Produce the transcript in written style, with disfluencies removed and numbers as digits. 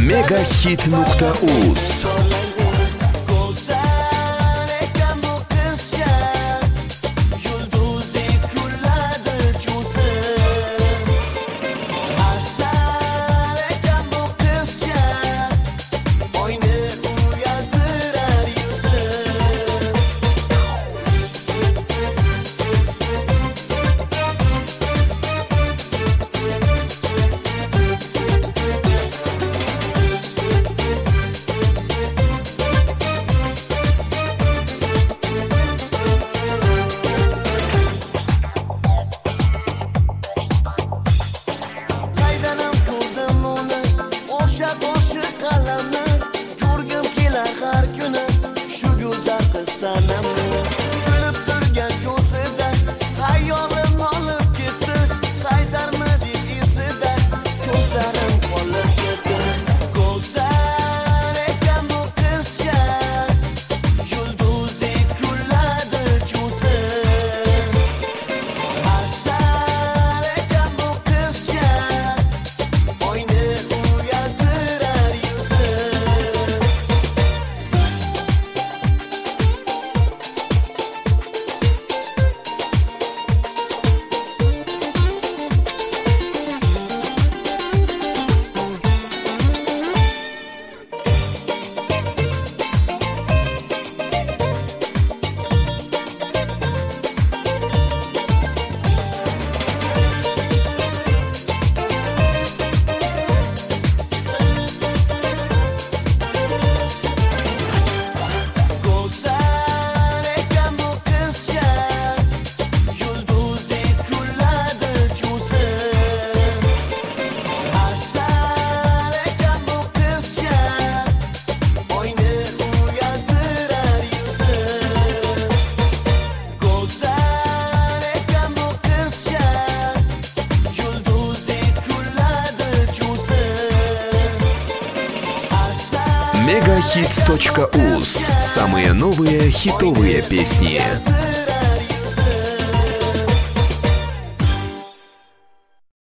Megahit.uz. Boshi qalamni ko'rgim kelar har kuni shu go'zal qizsanamni kulib turgan ko'zida xayolim olib ketdi qaytarmadi esida ko'zlarim qolib ketdi go'zal ekan bu qizcha yulduzdek kuladi ko'zi asal ekan bu qizcha oyni Megahit.uz. Самые новые хитовые песни.